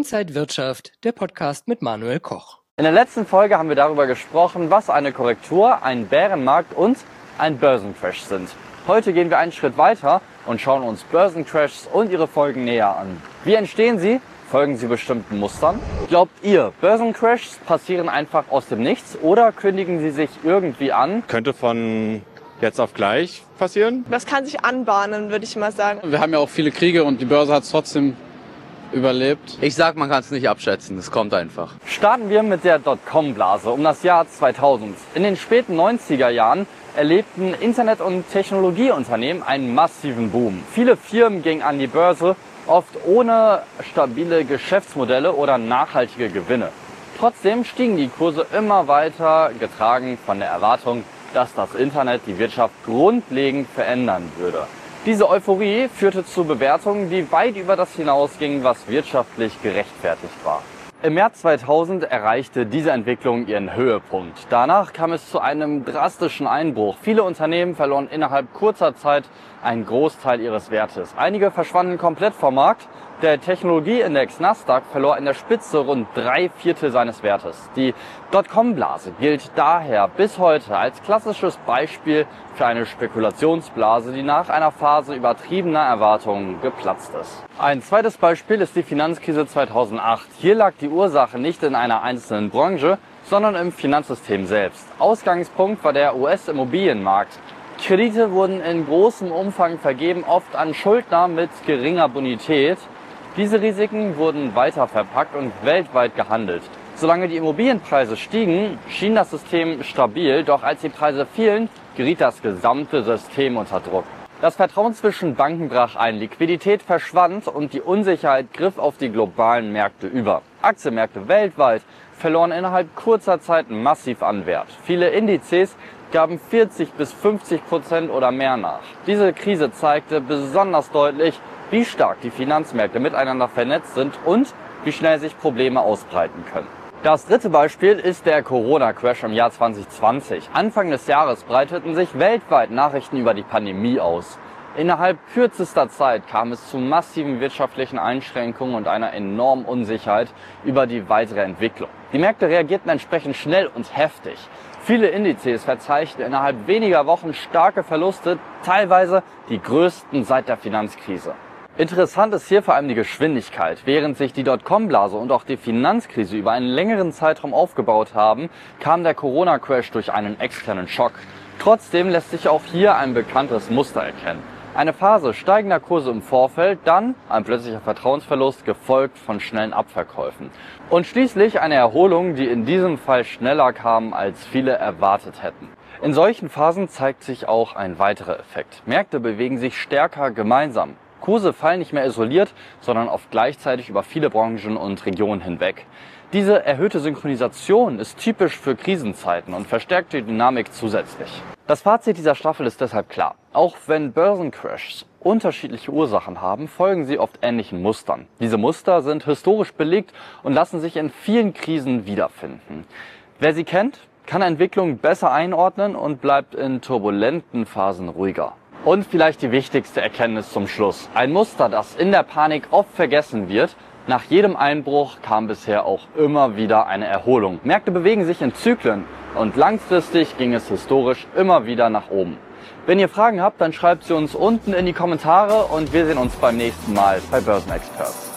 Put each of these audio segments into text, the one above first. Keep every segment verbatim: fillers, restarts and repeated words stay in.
Inside Wirtschaft, der Podcast mit Manuel Koch. In der letzten Folge haben wir darüber gesprochen, was eine Korrektur, ein Bärenmarkt und ein Börsencrash sind. Heute gehen wir einen Schritt weiter und schauen uns Börsencrashs und ihre Folgen näher an. Wie entstehen sie? Folgen sie bestimmten Mustern? Glaubt ihr, Börsencrashs passieren einfach aus dem Nichts oder kündigen sie sich irgendwie an? Könnte von jetzt auf gleich passieren. Das kann sich anbahnen, würde ich mal sagen. Wir haben ja auch viele Kriege und die Börse hat es trotzdem überlebt. Ich sag, man kann es nicht abschätzen, es kommt einfach. Starten wir mit der Dotcom-Blase um das Jahr zweitausend. In den späten neunziger Jahren erlebten Internet- und Technologieunternehmen einen massiven Boom. Viele Firmen gingen an die Börse, oft ohne stabile Geschäftsmodelle oder nachhaltige Gewinne. Trotzdem stiegen die Kurse immer weiter, getragen von der Erwartung, dass das Internet die Wirtschaft grundlegend verändern würde. Diese Euphorie führte zu Bewertungen, die weit über das hinausgingen, was wirtschaftlich gerechtfertigt war. Im März zweitausend erreichte diese Entwicklung ihren Höhepunkt. Danach kam es zu einem drastischen Einbruch. Viele Unternehmen verloren innerhalb kurzer Zeit einen Großteil ihres Wertes. Einige verschwanden komplett vom Markt. Der Technologieindex Nasdaq verlor in der Spitze rund drei Viertel seines Wertes. Die Dotcom-Blase gilt daher bis heute als klassisches Beispiel für eine Spekulationsblase, die nach einer Phase übertriebener Erwartungen geplatzt ist. Ein zweites Beispiel ist die Finanzkrise zweitausendacht. Hier lag die Ursache nicht in einer einzelnen Branche, sondern im Finanzsystem selbst. Ausgangspunkt war der U S-Immobilienmarkt. Kredite wurden in großem Umfang vergeben, oft an Schuldner mit geringer Bonität. Diese Risiken wurden weiter verpackt und weltweit gehandelt. Solange die Immobilienpreise stiegen, schien das System stabil, doch als die Preise fielen, geriet das gesamte System unter Druck. Das Vertrauen zwischen Banken brach ein, Liquidität verschwand und die Unsicherheit griff auf die globalen Märkte über. Aktienmärkte weltweit verloren innerhalb kurzer Zeit massiv an Wert. Viele Indizes gaben vierzig bis fünfzig Prozent oder mehr nach. Diese Krise zeigte besonders deutlich, wie stark die Finanzmärkte miteinander vernetzt sind und wie schnell sich Probleme ausbreiten können. Das dritte Beispiel ist der Corona-Crash im Jahr zwanzig zwanzig. Anfang des Jahres breiteten sich weltweit Nachrichten über die Pandemie aus. Innerhalb kürzester Zeit kam es zu massiven wirtschaftlichen Einschränkungen und einer enormen Unsicherheit über die weitere Entwicklung. Die Märkte reagierten entsprechend schnell und heftig. Viele Indizes verzeichneten innerhalb weniger Wochen starke Verluste, teilweise die größten seit der Finanzkrise. Interessant ist hier vor allem die Geschwindigkeit. Während sich die Dotcom-Blase und auch die Finanzkrise über einen längeren Zeitraum aufgebaut haben, kam der Corona-Crash durch einen externen Schock. Trotzdem lässt sich auch hier ein bekanntes Muster erkennen. Eine Phase steigender Kurse im Vorfeld, dann ein plötzlicher Vertrauensverlust, gefolgt von schnellen Abverkäufen. Und schließlich eine Erholung, die in diesem Fall schneller kam, als viele erwartet hätten. In solchen Phasen zeigt sich auch ein weiterer Effekt. Märkte bewegen sich stärker gemeinsam. Kurse fallen nicht mehr isoliert, sondern oft gleichzeitig über viele Branchen und Regionen hinweg. Diese erhöhte Synchronisation ist typisch für Krisenzeiten und verstärkt die Dynamik zusätzlich. Das Fazit dieser Staffel ist deshalb klar. Auch wenn Börsencrashs unterschiedliche Ursachen haben, folgen sie oft ähnlichen Mustern. Diese Muster sind historisch belegt und lassen sich in vielen Krisen wiederfinden. Wer sie kennt, kann Entwicklungen besser einordnen und bleibt in turbulenten Phasen ruhiger. Und vielleicht die wichtigste Erkenntnis zum Schluss. Ein Muster, das in der Panik oft vergessen wird. Nach jedem Einbruch kam bisher auch immer wieder eine Erholung. Märkte bewegen sich in Zyklen und langfristig ging es historisch immer wieder nach oben. Wenn ihr Fragen habt, dann schreibt sie uns unten in die Kommentare und wir sehen uns beim nächsten Mal bei Börsenexperts.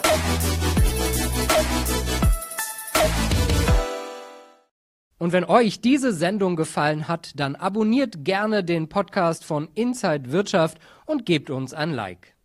Und wenn euch diese Sendung gefallen hat, dann abonniert gerne den Podcast von Inside Wirtschaft und gebt uns ein Like.